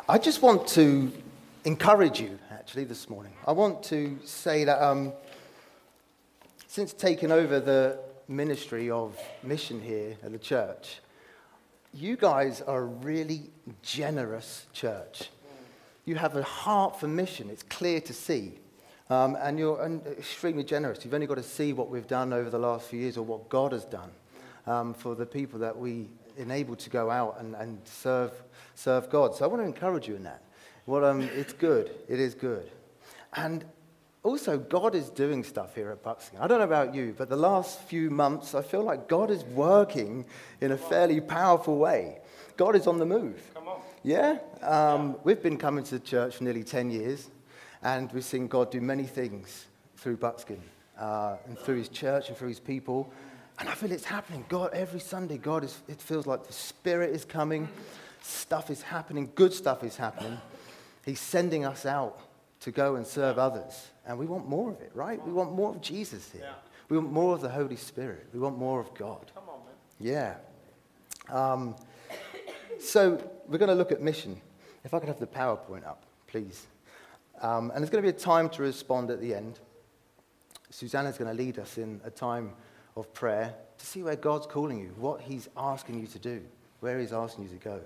I just want to encourage you, actually, this morning. I want to say that since taking over the ministry of mission here at the church, you guys are a really generous church. You have a heart for mission. It's clear to see. And you're extremely generous. You've only got to see what we've done over the last few years or what God has done for the people that we enable to go out and serve God. So I want to encourage you in that. Well, it's good. It is good. And also, God is doing stuff here at Buxton. I don't know about you, but the last few months, I feel like God is working in a fairly powerful way. God is on the move. Come on. Yeah? We've been coming to the church for nearly 10 years, and we've seen God do many things through Buxton, and through his church and through his people. And I feel it's happening. God, every Sunday, it feels like the Spirit is coming. Stuff is happening. Good stuff is happening. He's sending us out to go and serve others. And we want more of it, right? We want more of Jesus here. Yeah. We want more of the Holy Spirit. We want more of God. Come on, man. Yeah. So we're going to look at mission. If I could have the PowerPoint up, please. And there's going to be a time to respond at the end. Susanna's going to lead us in a time of prayer to see where God's calling you, what he's asking you to do, where he's asking you to go.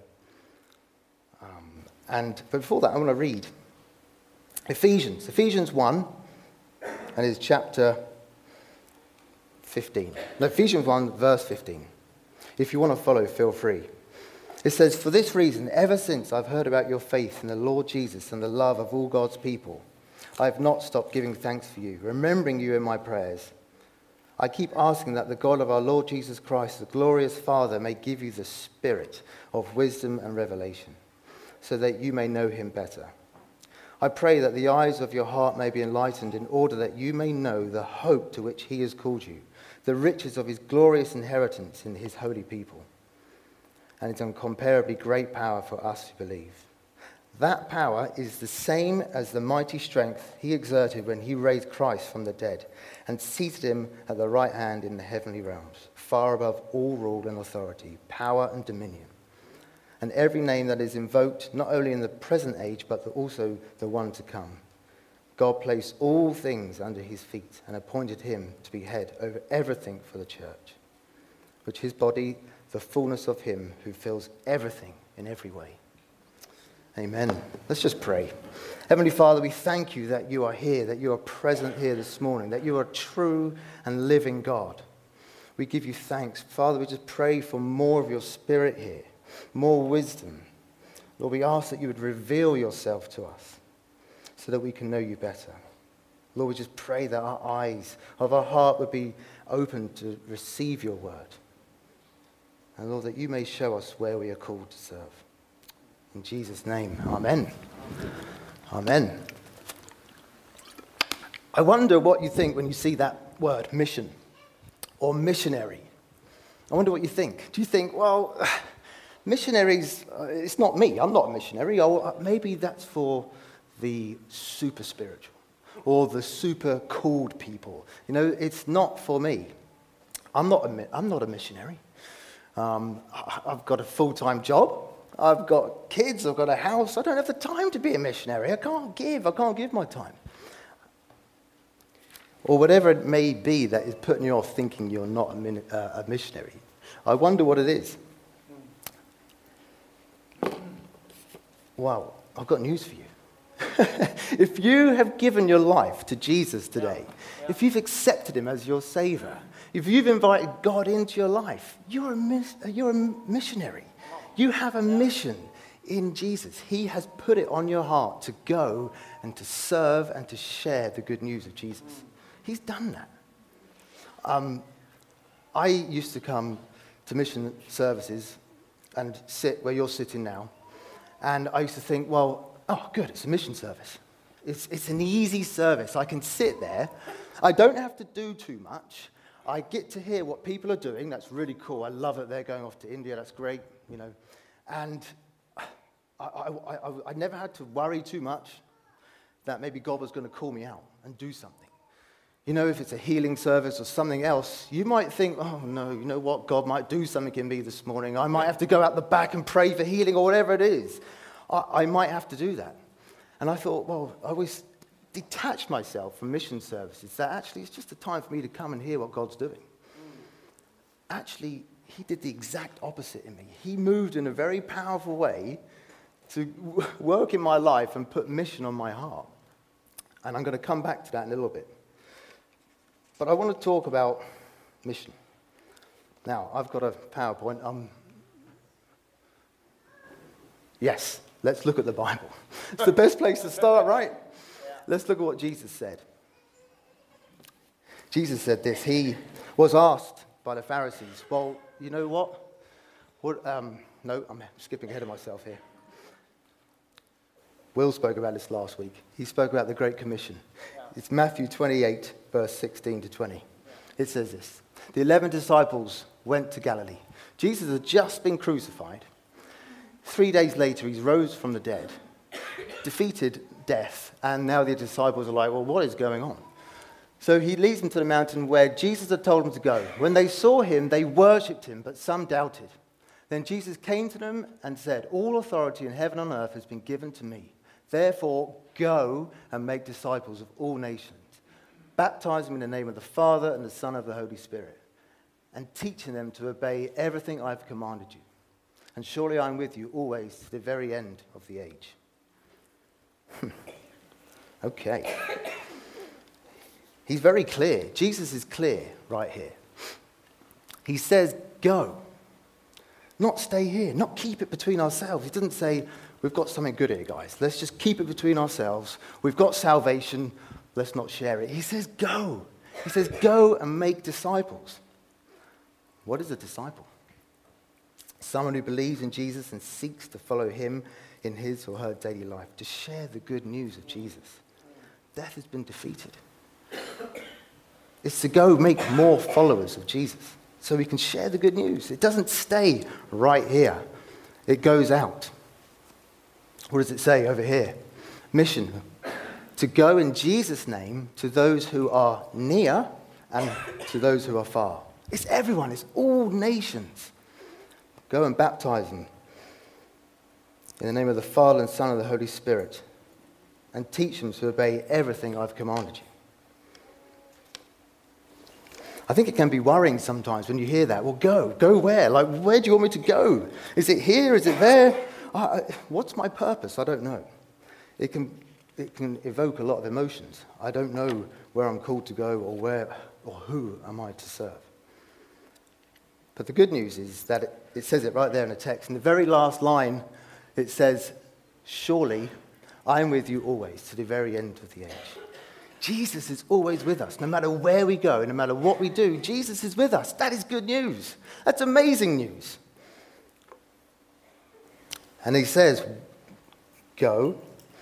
But before that, I want to read Ephesians 1, and it's chapter 15. No, Ephesians 1, verse 15. If you want to follow, feel free. It says, "For this reason, ever since I've heard about your faith in the Lord Jesus and the love of all God's people, I have not stopped giving thanks for you, remembering you in my prayers. I keep asking that the God of our Lord Jesus Christ, the glorious Father, may give you the spirit of wisdom and revelation, so that you may know him better. I pray that the eyes of your heart may be enlightened in order that you may know the hope to which he has called you, the riches of his glorious inheritance in his holy people, and its incomparably great power for us who believe. That power is the same as the mighty strength he exerted when he raised Christ from the dead and seated him at the right hand in the heavenly realms, far above all rule and authority, power and dominion, and every name that is invoked, not only in the present age, but also the one to come. God placed all things under his feet and appointed him to be head over everything for the church, which his body, the fullness of him who fills everything in every way." Amen. Let's just pray. Heavenly Father, we thank you that you are here, that you are present here this morning, that you are true and living God. We give you thanks. Father, we just pray for more of your Spirit here, more wisdom. Lord, we ask that you would reveal yourself to us so that we can know you better. Lord, we just pray that our eyes of our heart would be open to receive your word. And Lord, that you may show us where we are called to serve. In Jesus' name, amen. Amen. I wonder what you think when you see that word, mission, or missionary. I wonder what you think. Do you think, well, missionaries, it's not me, I'm not a missionary, or maybe that's for the super spiritual, or the super called people. You know, it's not for me. I'm not a missionary. I've got a full-time job. I've got kids, I've got a house. I don't have the time to be a missionary. I can't give my time. Or whatever it may be that is putting you off thinking you're not a missionary. I wonder what it is. Wow, I've got news for you. If you have given your life to Jesus today, if you've accepted him as your Savior, if you've invited God into your life, you're a missionary. You have a mission in Jesus. He has put it on your heart to go and to serve and to share the good news of Jesus. He's done that. I used to come to mission services and sit where you're sitting now. And I used to think, well, oh, good, it's a mission service. It's an easy service. I can sit there. I don't have to do too much. I get to hear what people are doing. That's really cool. I love it. They're going off to India. That's great, you know. And I never had to worry too much that maybe God was going to call me out and do something. You know, if it's a healing service or something else, you might think, oh, no, you know what? God might do something in me this morning. I might have to go out the back and pray for healing or whatever it is. I might have to do that. And I thought, well, I always detached myself from mission services, that actually it's just a time for me to come and hear what God's doing. Actually, he did the exact opposite in me. He moved in a very powerful way to work in my life and put mission on my heart. And I'm going to come back to that in a little bit. But I want to talk about mission. Now, I've got a PowerPoint. Yes, let's look at the Bible. It's the best place to start, right? Yeah. Let's look at what Jesus said. Jesus said this. He was asked by the Pharisees, well, you know what? No, I'm skipping ahead of myself here. Will spoke about this last week. He spoke about the Great Commission. Yeah. It's Matthew 28, verse 16 to 20. Yeah. It says this. The 11 disciples went to Galilee. Jesus had just been crucified. 3 days later, he rose from the dead, defeated death, and now the disciples are like, well, what is going on? So he leads them to the mountain where Jesus had told them to go. When they saw him, they worshipped him, but some doubted. Then Jesus came to them and said, all authority in heaven and earth has been given to me. Therefore, go and make disciples of all nations, baptizing them in the name of the Father and the Son and of the Holy Spirit, and teaching them to obey everything I've commanded you. And surely I'm with you always to the very end of the age. Okay. He's very clear. Jesus is clear right here. He says, go. Not stay here. Not keep it between ourselves. He doesn't say, we've got something good here, guys. Let's just keep it between ourselves. We've got salvation. Let's not share it. He says, go. He says, go and make disciples. What is a disciple? Someone who believes in Jesus and seeks to follow him in his or her daily life, to share the good news of Jesus. Death has been defeated. It's to go make more followers of Jesus so we can share the good news. It doesn't stay right here. It goes out. What does it say over here? Mission. To go in Jesus' name to those who are near and to those who are far. It's everyone. It's all nations. Go and baptize them in the name of the Father and Son and the Holy Spirit, and teach them to obey everything I've commanded you. I think it can be worrying sometimes when you hear that. Well, go. Go where? Like, where do you want me to go? Is it here? Is it there? What's my purpose? I don't know. It can evoke a lot of emotions. I don't know where I'm called to go or where or who am I to serve. But the good news is that it says it right there in the text. In the very last line, it says, surely I am with you always to the very end of the age. Jesus is always with us. No matter where we go, no matter what we do, Jesus is with us. That is good news. That's amazing news. And he says, go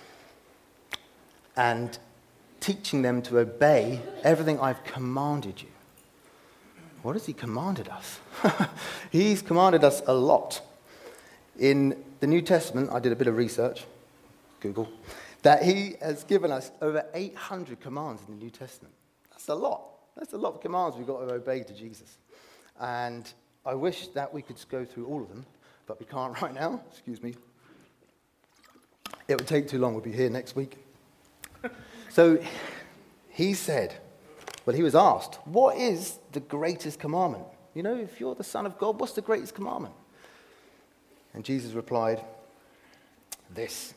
and teaching them to obey everything I've commanded you. What has he commanded us? He's commanded us a lot. In the New Testament, I did a bit of research, Google, that he has given us over 800 commands in the New Testament. That's a lot. That's a lot of commands we've got to obey to Jesus. And I wish that we could go through all of them, but we can't right now. Excuse me. It would take too long. We'll be here next week. So he said, well, he was asked, what is the greatest commandment? You know, if you're the Son of God, what's the greatest commandment? And Jesus replied, this.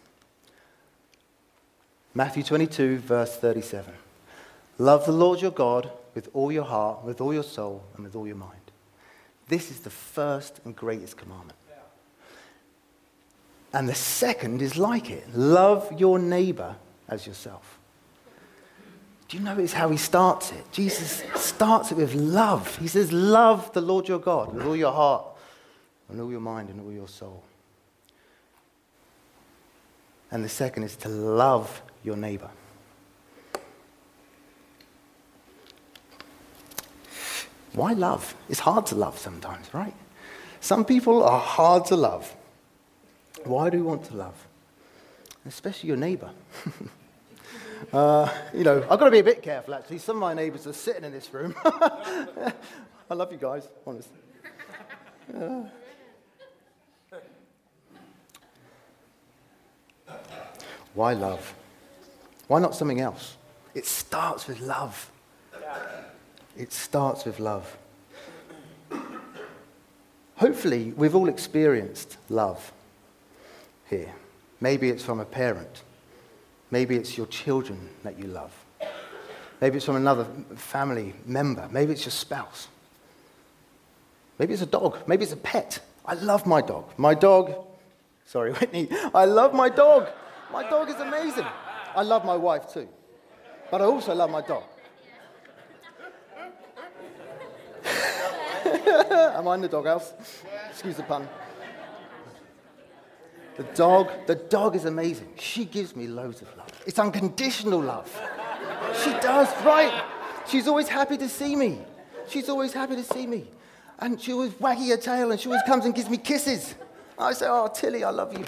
Matthew 22, verse 37. Love the Lord your God with all your heart, with all your soul, and with all your mind. This is the first and greatest commandment. And the second is like it. Love your neighbor as yourself. Do you notice how he starts it? Jesus starts it with love. He says, love the Lord your God with all your heart and all your mind and all your soul. And the second is to love your neighbor. Why love? It's hard to love sometimes, right? Some people are hard to love. Why do we want to love? Especially your neighbor. I've got to be a bit careful, actually. Some of my neighbours are sitting in this room. I love you guys, honestly. Why love? Why not something else? It starts with love. It starts with love. Hopefully, we've all experienced love here. Maybe it's from a parent. Maybe it's your children that you love. Maybe it's from another family member. Maybe it's your spouse. Maybe it's a dog. Maybe it's a pet. I love my dog. Sorry, Whitney. I love my dog. My dog is amazing. I love my wife too. But I also love my dog. Am I in the doghouse? Excuse the pun. The dog is amazing. She gives me loads of love. It's unconditional love. She does, right? She's always happy to see me. And she always waggy her tail and she always comes and gives me kisses. I say, oh, Tilly, I love you.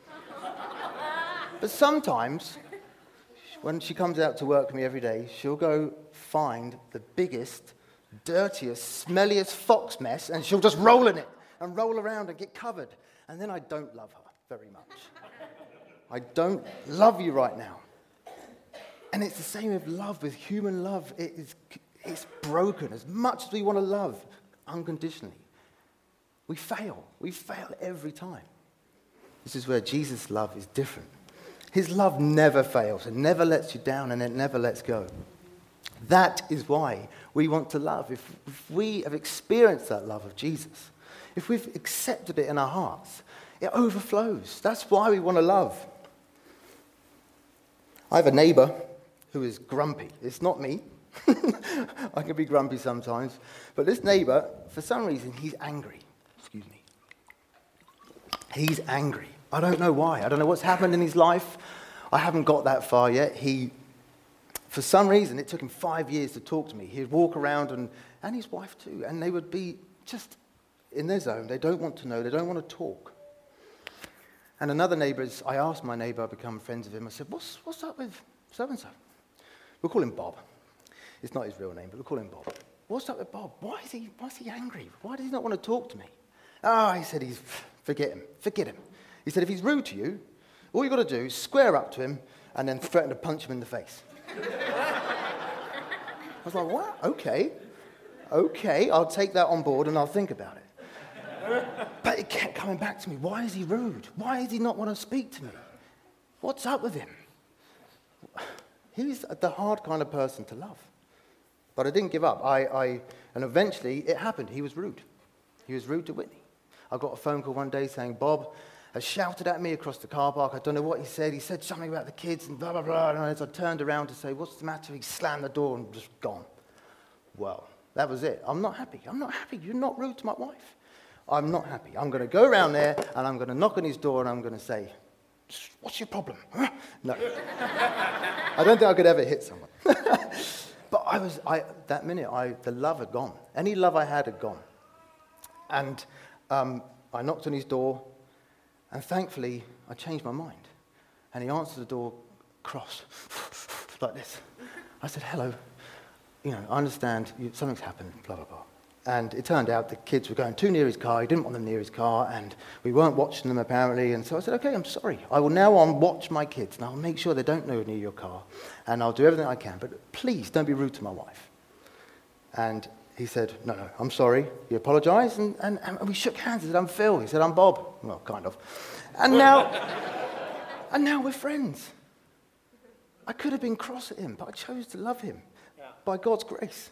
But sometimes, when she comes out to work with me every day, she'll go find the biggest, dirtiest, smelliest fox mess and she'll just roll in it and roll around and get covered. And then I don't love her very much. I don't love you right now. And it's the same with love, with human love. It's broken. As much as we want to love unconditionally, we fail. We fail every time. This is where Jesus' love is different. His love never fails. It never lets you down and it never lets go. That is why we want to love. If we have experienced that love of Jesus, if we've accepted it in our hearts, it overflows. That's why we want to love. I have a neighbor who is grumpy. It's not me. I can be grumpy sometimes. But this neighbor, for some reason, he's angry. Excuse me. He's angry. I don't know why. I don't know what's happened in his life. I haven't got that far yet. For some reason, it took him 5 years to talk to me. He'd walk around, and his wife too, and they would be just in their zone. They don't want to know. They don't want to talk. And another neighbor, I asked my neighbor, I become friends with him. I said, what's up with so-and-so? We'll call him Bob. It's not his real name, but we'll call him Bob. What's up with Bob? Why is he angry? Why does he not want to talk to me? He said, forget him. He said, if he's rude to you, all you've got to do is square up to him and then threaten to punch him in the face. I was like, what? Okay, I'll take that on board and I'll think about it. But it kept coming back to me. Why is he rude? Why does he not want to speak to me? What's up with him? He's the hard kind of person to love. But I didn't give up. And eventually it happened. He was rude. He was rude to Whitney. I got a phone call one day saying, Bob has shouted at me across the car park. I don't know what he said. He said something about the kids and blah, blah, blah. And as I turned around to say, what's the matter? He slammed the door and just gone. Well, that was it. I'm not happy. You're not rude to my wife. I'm not happy. I'm going to go around there and I'm going to knock on his door and I'm going to say, what's your problem? Huh? No. I don't think I could ever hit someone. But that minute, the love had gone. Any love I had gone. And I knocked on his door, and thankfully, I changed my mind. And he answered the door cross, like this. I said, hello. I understand something's happened, blah, blah, blah. And it turned out the kids were going too near his car. He didn't want them near his car, and we weren't watching them apparently. And so I said, okay, I'm sorry. I will now on watch my kids, and I'll make sure they don't go near your car, and I'll do everything I can. But please don't be rude to my wife. And he said, no, I'm sorry. He apologized, and we shook hands. He said, I'm Phil. He said, I'm Bob. Well, kind of. And now we're friends. I could have been cross at him, but I chose to love him by God's grace.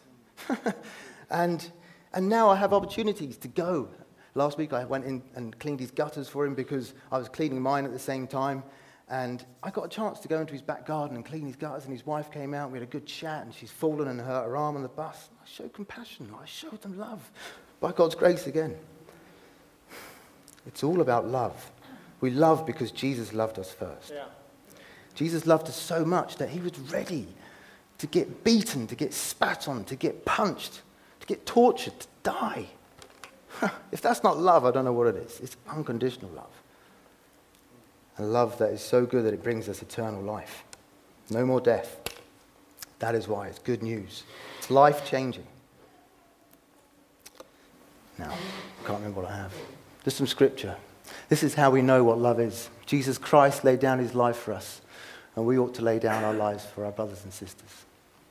And now I have opportunities to go. Last week I went in and cleaned his gutters for him because I was cleaning mine at the same time. And I got a chance to go into his back garden and clean his gutters, and his wife came out. We had a good chat, and she's fallen and hurt her arm on the bus. I showed compassion. I showed them love by God's grace again. It's all about love. We love because Jesus loved us first. Yeah. Jesus loved us so much that he was ready to get beaten, to get spat on, to get punched, to get tortured, to die. If that's not love, I don't know what it is. It's unconditional love. A love that is so good that it brings us eternal life. No more death. That is why it's good news. It's life-changing. Now, I can't remember what I have. There's some scripture. This is how we know what love is. Jesus Christ laid down his life for us, and we ought to lay down our lives for our brothers and sisters.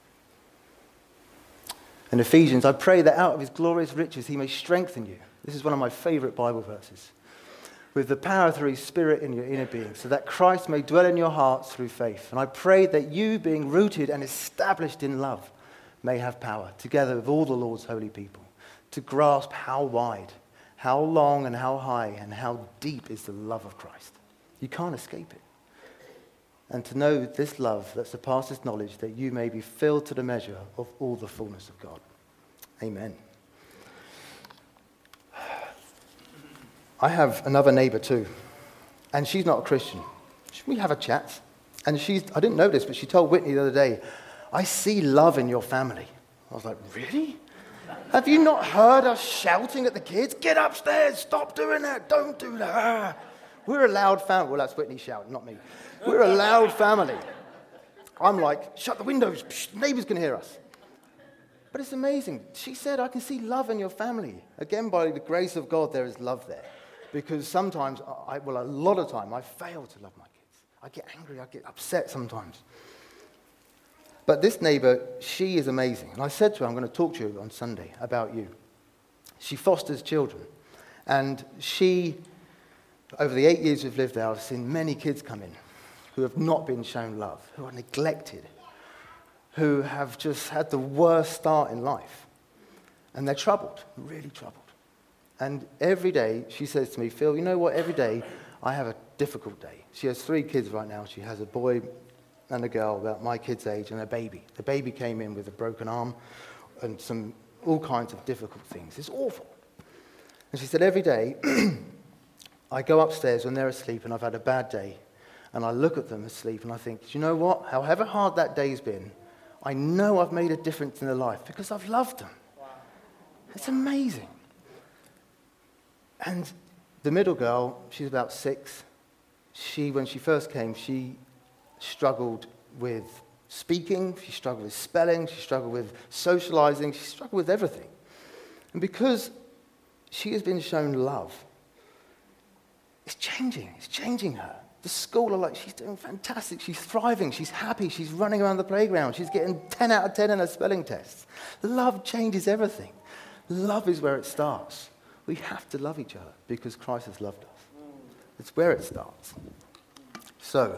In Ephesians, I pray that out of his glorious riches he may strengthen you. This is one of my favorite Bible verses. With the power through his Spirit in your inner being, so that Christ may dwell in your hearts through faith. And I pray that you, being rooted and established in love, may have power, together with all the Lord's holy people, to grasp how wide, how long and how high and how deep is the love of Christ. You can't escape it. And to know this love that surpasses knowledge, that you may be filled to the measure of all the fullness of God. Amen. I have another neighbour too, and she's not a Christian. We have a chat, and I didn't know this, but she told Whitney the other day, I see love in your family. I was like, really? Have you not heard us shouting at the kids? Get upstairs, stop doing that, don't do that. We're a loud family. Well, that's Whitney shouting, not me. We're a loud family. I'm like, shut the windows, psh, neighbours can hear us. But it's amazing. She said, I can see love in your family. Again, by the grace of God, there is love there. Because sometimes, a lot of time, I fail to love my kids. I get angry, I get upset sometimes. But this neighbour, she is amazing. And I said to her, I'm going to talk to you on Sunday about you. She fosters children. And she, over the 8 years we've lived there, I've seen many kids come in who have not been shown love, who are neglected, who have just had the worst start in life. And they're troubled, really troubled. And every day she says to me, Phil, you know what, every day I have a difficult day. She has 3 kids right now. She has a boy and a girl about my kid's age and a baby. The baby came in with a broken arm and all kinds of difficult things. It's awful. And she said, every day I go upstairs when they're asleep and I've had a bad day, and I look at them asleep and I think, do you know what? However hard that day's been, I know I've made a difference in their life because I've loved them. Wow. It's amazing. And the middle girl, she's about 6. When she first came, she struggled with speaking, she struggled with spelling, she struggled with socializing, she struggled with everything. And because she has been shown love, it's changing her. The school are like, she's doing fantastic, she's thriving, she's happy, she's running around the playground, she's getting 10 out of 10 in her spelling tests. Love changes everything. Love is where it starts. We have to love each other because Christ has loved us. It's where it starts. So,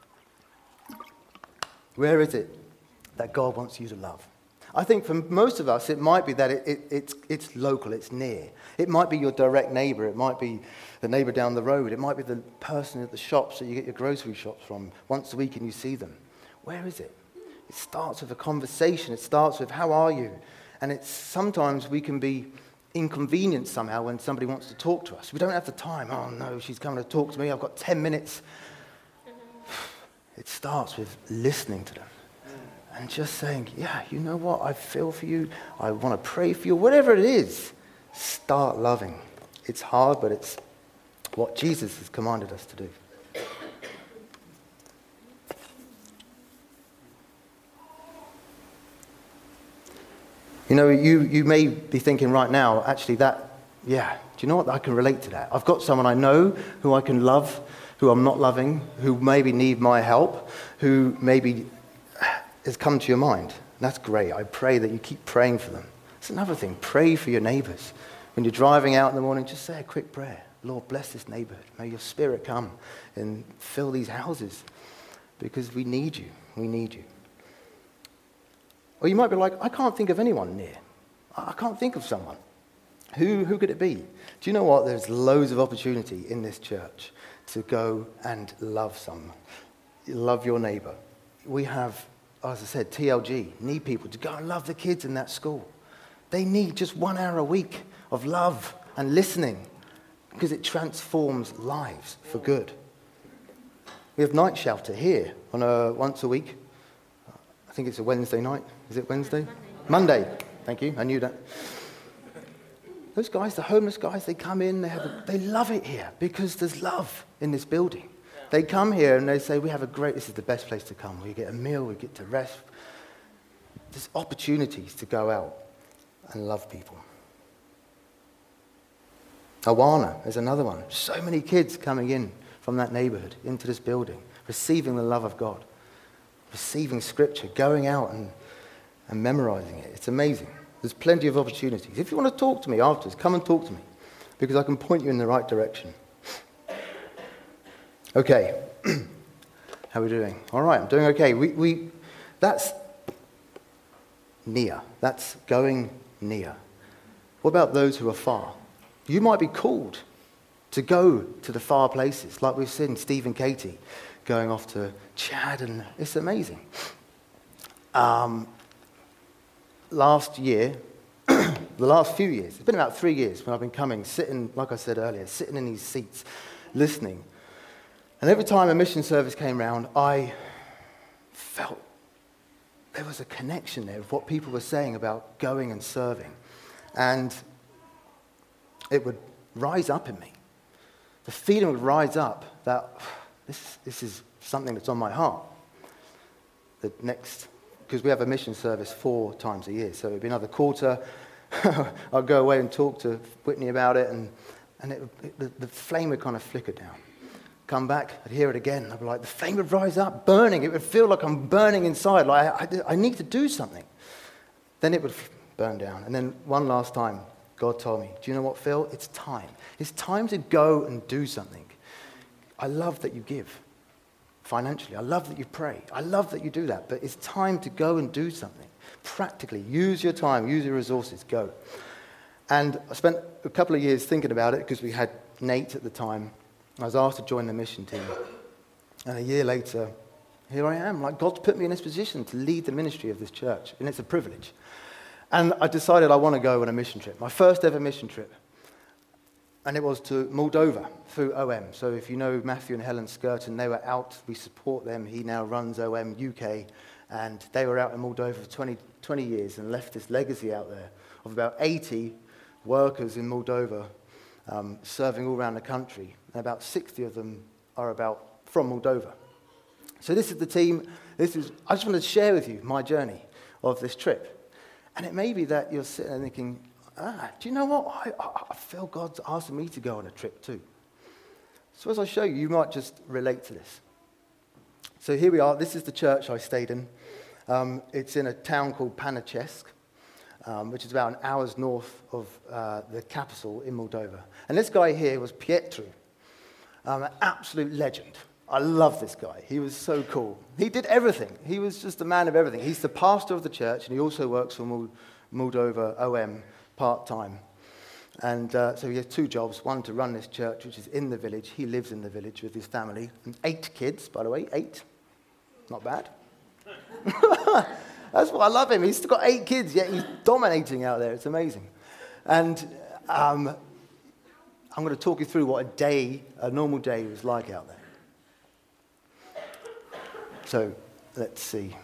where is it that God wants you to love? I think for most of us, it might be that it's local, it's near. It might be your direct neighbour. It might be the neighbour down the road. It might be the person at the shops that you get your grocery shops from once a week and you see them. Where is it? It starts with a conversation. It starts with, how are you? And sometimes we can be inconvenienced somehow when somebody wants to talk to us. We don't have the time. Oh no, she's coming to talk to me. I've got 10 minutes. It starts with listening to them. And just saying, yeah, you know what? I feel for you. I want to pray for you. Whatever it is, start loving. It's hard, but it's what Jesus has commanded us to do. You know, you may be thinking right now, actually do you know what? I can relate to that. I've got someone I know who I can love, who I'm not loving, who maybe need my help, who maybe has come to your mind. That's great. I pray that you keep praying for them. It's another thing. Pray for your neighbours. When you're driving out in the morning, just say a quick prayer. Lord, bless this neighbourhood. May your Spirit come and fill these houses because we need you. We need you. Or you might be like, I can't think of anyone near. I can't think of someone. Who could it be? Do you know what? There's loads of opportunity in this church to go and love someone. Love your neighbour. We have, as I said, TLG need people to go and love the kids in that school. They need just 1 hour a week of love and listening because it transforms lives for good. We have Night Shelter here on once a week. I think it's a Wednesday night. Is it Wednesday? Monday. Thank you. I knew that. Those guys, the homeless guys, they come in, they love it here because there's love in this building. They come here and they say, this is the best place to come. We get a meal, we get to rest. There's opportunities to go out and love people. Awana is another one. So many kids coming in from that neighborhood into this building, receiving the love of God, receiving scripture, going out and memorizing it. It's amazing. There's plenty of opportunities. If you want to talk to me afterwards, come and talk to me, because I can point you in the right direction. Okay. How are we doing? All right, I'm doing okay. That's near. That's going near. What about those who are far? You might be called to go to the far places, like we've seen Steve and Katie going off to Chad, and it's amazing. Last year, the last few years, it's been about 3 years when I've been coming, sitting, like I said earlier, sitting in these seats, listening. And every time a mission service came round, I felt there was a connection there of what people were saying about going and serving. And it would rise up in me. The feeling would rise up that this is something that's on my heart. Because we have a mission service 4 times a year, so it'd be another quarter. I'd go away and talk to Whitney about it, and the flame would kind of flicker down. Come back, I'd hear it again. I'd be like, the flame would rise up, burning. It would feel like I'm burning inside, like I need to do something. Then it would burn down. And then one last time, God told me, do you know what, Phil? It's time. It's time to go and do something. I love that you give financially. I love that you pray. I love that you do that. But it's time to go and do something. Practically, use your time, use your resources, go. And I spent a couple of years thinking about it because we had Nate at the time. I was asked to join the mission team. And a year later, here I am. Like, God's put me in this position to lead the ministry of this church. And it's a privilege. And I decided I want to go on a mission trip. My first ever mission trip. And it was to Moldova through OM. So if you know Matthew and Helen Skirton, they were out. We support them. He now runs OM UK. And they were out in Moldova for 20 years and left this legacy out there of about 80 workers in Moldova serving all around the country. And about 60 of them are from Moldova. So this is the team. I just want to share with you my journey of this trip. And it may be that you're sitting there thinking, do you know what? I feel God's asking me to go on a trip too. So as I show you, you might just relate to this. So here we are. This is the church I stayed in. It's in a town called Panachesc, which is about an hour's north of the capital in Moldova. And this guy here was Pietru, an absolute legend. I love this guy. He was so cool. He did everything. He was just a man of everything. He's the pastor of the church, and he also works for Moldova OM part-time. And so he has 2 jobs, one to run this church, which is in the village. He lives in the village with his family. And 8 kids, by the way, 8. Not bad. That's why I love him. He's still got 8 kids, yet he's dominating out there. It's amazing. And I'm going to talk you through what a normal day was like out there. So, let's see.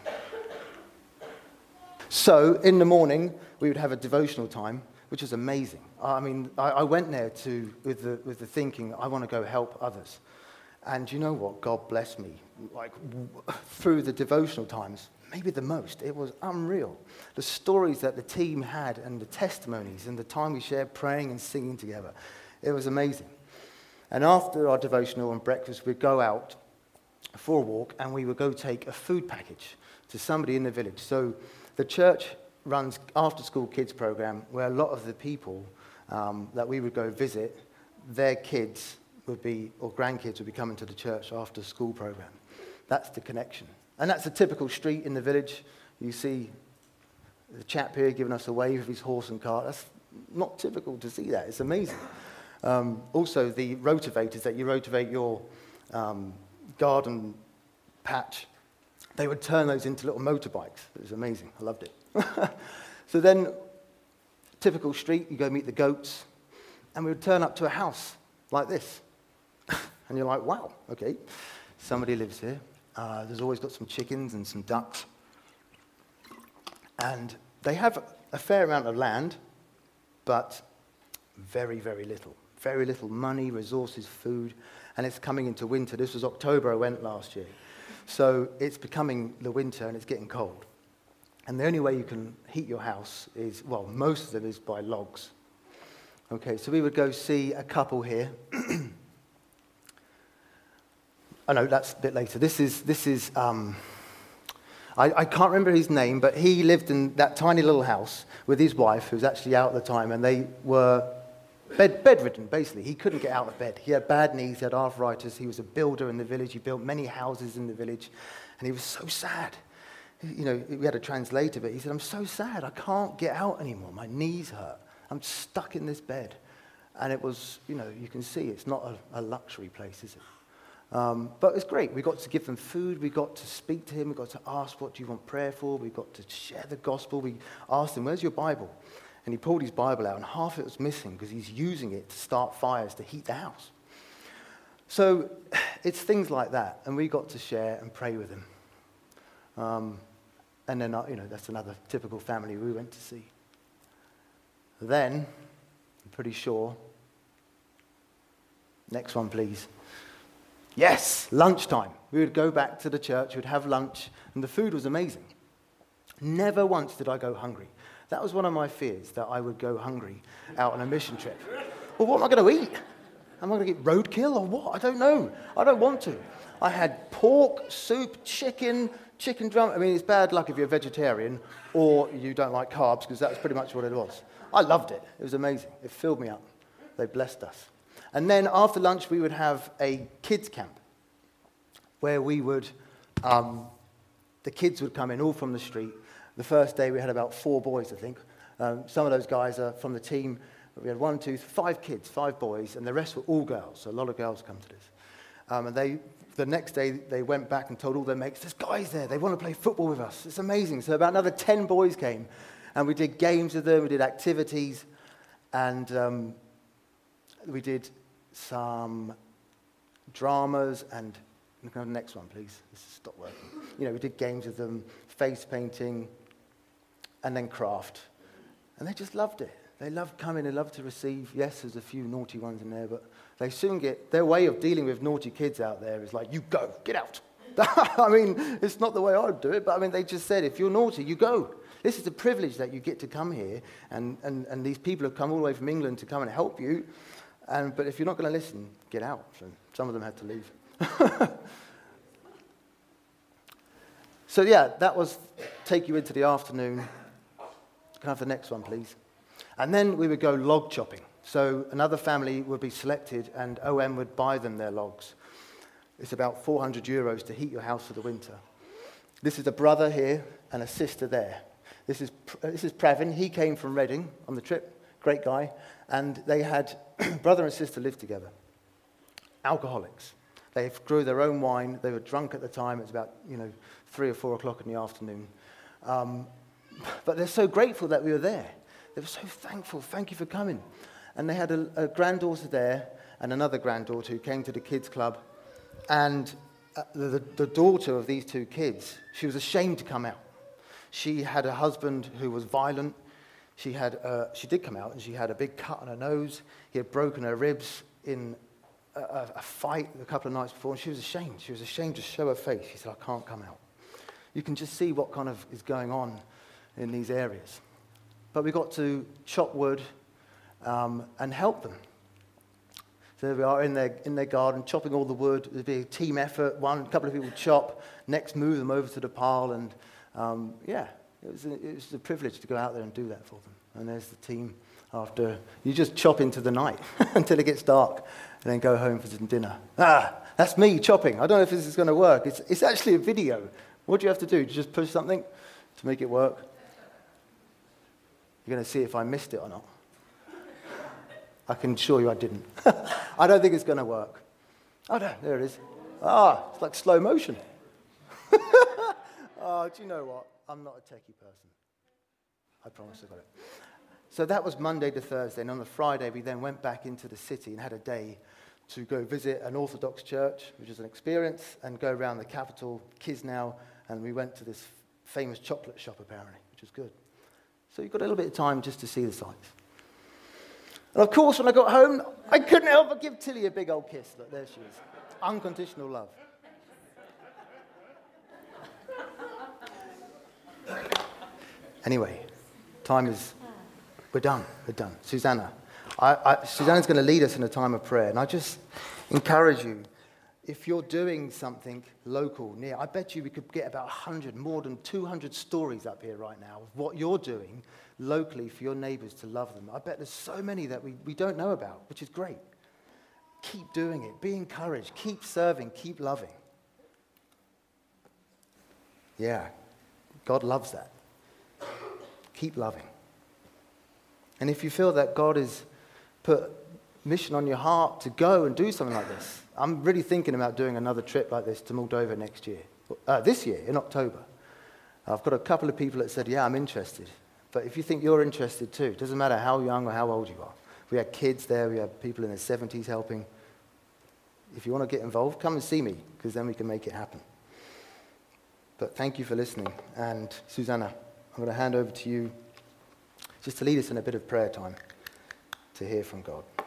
So, in the morning, we would have a devotional time, which was amazing. I mean, I went there with the thinking, I want to go help others. And you know what? God blessed me. Like, through the devotional times, maybe the most. It was unreal. The stories that the team had and the testimonies and the time we shared praying and singing together. It was amazing. And after our devotional and breakfast, we'd go out for a walk, and we would go take a food package to somebody in the village. So the church runs after-school kids program where a lot of the people that we would go visit, their kids would be, or grandkids would be coming to the church after school program. That's the connection. And that's a typical street in the village. You see the chap here giving us a wave of his horse and cart. That's not typical to see that. It's amazing. Also, the rotivators that you rotivate your garden patch, they would turn those into little motorbikes. It was amazing. I loved it. So then, typical street, you go meet the goats, and we would turn up to a house like this. And you're like, wow, okay, somebody lives here. There's always got some chickens and some ducks. And they have a fair amount of land, but very, very little. Very little money, resources, food. And it's coming into winter. This was October I went last year. So it's becoming the winter and it's getting cold. And the only way you can heat your house is, well, most of it is by logs. Okay, so we would go see a couple here. Oh no, that's a bit later. This is I can't remember his name, but he lived in that tiny little house with his wife, who was actually out at the time, and they were bedridden, basically. He couldn't get out of bed. He had bad knees, he had arthritis, he was a builder in the village, he built many houses in the village, and he was so sad. You know, we had a translator, but he said, I'm so sad, I can't get out anymore, my knees hurt, I'm stuck in this bed. And it was, you know, you can see it's not a luxury place, is it? But it's great. We got to give them food. We got to speak to him. We got to ask, what do you want prayer for? We got to share the gospel. We asked him, where's your Bible? And he pulled his Bible out, and half of it was missing because he's using it to start fires to heat the house. So it's things like that, and we got to share and pray with him. And then, you know, that's another typical family we went to see. Then, I'm pretty sure, next one, please. Yes, lunchtime. We would go back to the church, we'd have lunch, and the food was amazing. Never once did I go hungry. That was one of my fears, that I would go hungry out on a mission trip. Well, what am I going to eat? Am I going to get roadkill or what? I don't know. I don't want to. I had pork, soup, chicken drum. I mean, it's bad luck if you're a vegetarian or you don't like carbs, because that's pretty much what it was. I loved it. It was amazing. It filled me up. They blessed us. And then after lunch, we would have a kids camp where we would, the kids would come in all from the street. The first day we had about 4 boys, I think. Some of those guys are from the team. We had 5 kids, 5 boys, and the rest were all girls. So a lot of girls come to this. And the next day they went back and told all their mates, there's guys there, they want to play football with us. It's amazing. So about another 10 boys came, and we did games with them, we did activities, and we did some dramas, and look at the next one, please. This has stopped working. You know, we did games with them, face painting, and then craft. And they just loved it. They loved coming, they loved to receive. Yes, there's a few naughty ones in there, but they soon get, their way of dealing with naughty kids out there is like, you go, get out. I mean, it's not the way I would do it, but I mean, they just said, if you're naughty, you go. This is a privilege that you get to come here, and these people have come all the way from England to come and help you. But if you're not going to listen, get out. So some of them had to leave. So yeah, that was take you into the afternoon. Can I have the next one, please? And then we would go log chopping. So another family would be selected, and OM would buy them their logs. It's about €400 to heat your house for the winter. This is a brother here and a sister there. This is Pravin. He came from Reading on the trip. Great guy. And they had, brother and sister lived together. Alcoholics. They grew their own wine. They were drunk at the time. It was about, 3 or 4 o'clock in the afternoon. But they're so grateful that we were there. They were so thankful. Thank you for coming. And they had a granddaughter there and another granddaughter who came to the kids' club. And the daughter of these 2 kids, she was ashamed to come out. She had a husband who was violent. She did come out, and she had a big cut on her nose. He had broken her ribs in a fight a couple of nights before, and she was ashamed. She was ashamed to show her face. She said, I can't come out. You can just see what kind of is going on in these areas. But we got to chop wood and help them. So there we are in their garden, chopping all the wood. It'd be a team effort. A couple of people chop, next move them over to the pile, and it was a privilege to go out there and do that for them. And there's the team after. You just chop into the night until it gets dark, and then go home for some dinner. That's me chopping. I don't know if this is going to work. It's actually a video. What do you have to do? Just push something to make it work? You're going to see if I missed it or not. I can assure you I didn't. I don't think it's going to work. Oh, no, there it is. It's like slow motion. Do you know what? I'm not a techie person. I promise I got it. So that was Monday to Thursday, and on the Friday we then went back into the city and had a day to go visit an Orthodox church, which is an experience, and go around the capital, Chisinau, and we went to this famous chocolate shop apparently, which was good. So you've got a little bit of time just to see the sights. And of course, when I got home, I couldn't help but give Tilly a big old kiss. Look, there she is. Unconditional love. Anyway, we're done. Susanna, Susanna's going to lead us in a time of prayer, and I just encourage you, if you're doing something local, near, I bet you we could get about 100, more than 200 stories up here right now of what you're doing locally for your neighbours to love them. I bet there's so many that we don't know about, which is great. Keep doing it. Be encouraged. Keep serving. Keep loving. Yeah, God loves that. Keep loving. And if you feel that God has put mission on your heart to go and do something like this, I'm really thinking about doing another trip like this to Moldova next year. This year, in October. I've got a couple of people that said, yeah, I'm interested. But if you think you're interested too, it doesn't matter how young or how old you are. We had kids there, we had people in their 70s helping. If you want to get involved, come and see me, because then we can make it happen. But thank you for listening. And Susanna, I'm going to hand over to you just to lead us in a bit of prayer time to hear from God.